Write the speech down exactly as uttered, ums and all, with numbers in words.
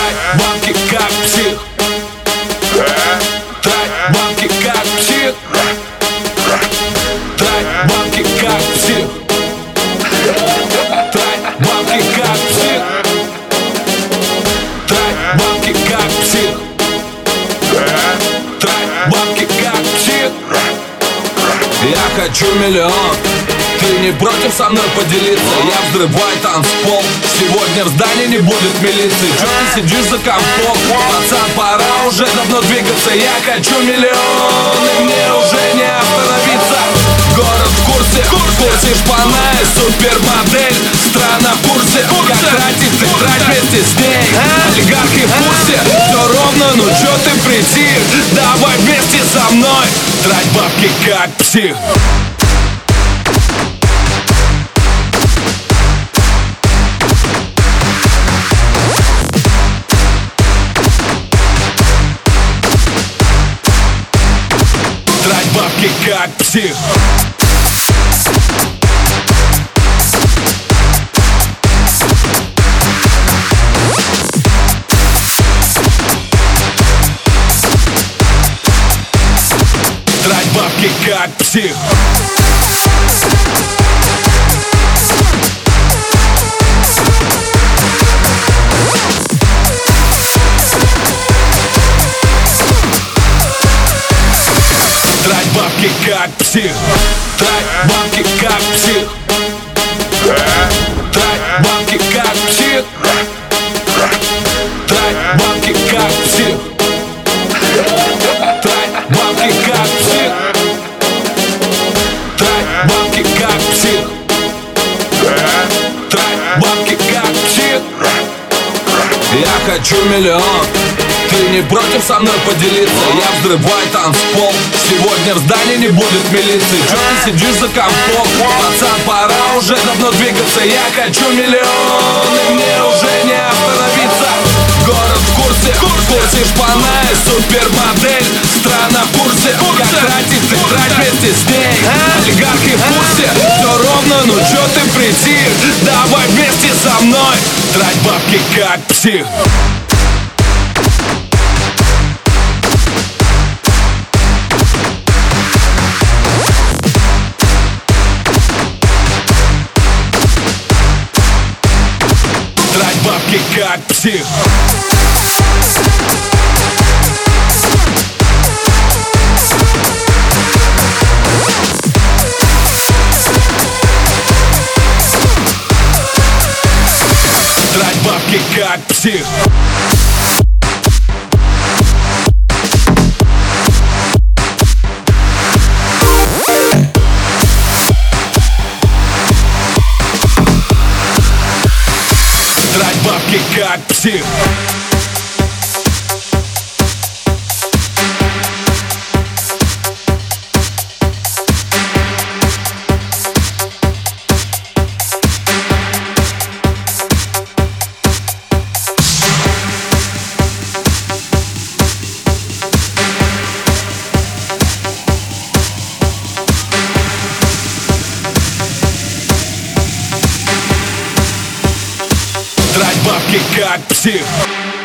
Трать бабки как псих. Трать бабки как псих. Трать бабки как псих. Трать бабки как псих. Трать бабки как псих. Трать бабки как псих. Я хочу миллион. Ты не против со мной поделиться? Я взрываю танцпол. Сегодня в здании не будет милиции. Чё ты сидишь за компом? Пацан, пора уже давно двигаться. Я хочу миллион, и мне уже не остановиться. Город в курсе, в курсе шпана и супермодель. Страна в курсе, как тратить, ты трать вместе с ней. Олигархи в курсе, все ровно, ну чё ты притих? Давай вместе со мной трать бабки как псих. Трать бабки как псих. Трать бабки как псих. Трать бабки как псих. Трать бабки как псих. Трать бабки как псих. Трать бабки как псих. Трать бабки как псих. Трать бабки как псих. Трать бабки как псих. Я хочу миллион. Ты не против со мной поделиться? Я взрываю танцпол. Сегодня в здании не будет милиции. Чё ты сидишь за компом? Пацан, пора уже давно двигаться. Я хочу миллион, и мне уже не остановиться. Город в курсе, в курсе шпана и супермодель. Страна в курсе, как тратить, ты трать вместе с ней. Олигархи в курсе, все ровно, ну чё ты притих? Давай вместе со мной трать бабки как псих. Трать бабки как псих. Трать бабки как псих. Трать бабки как псих. Трать бабки как псих.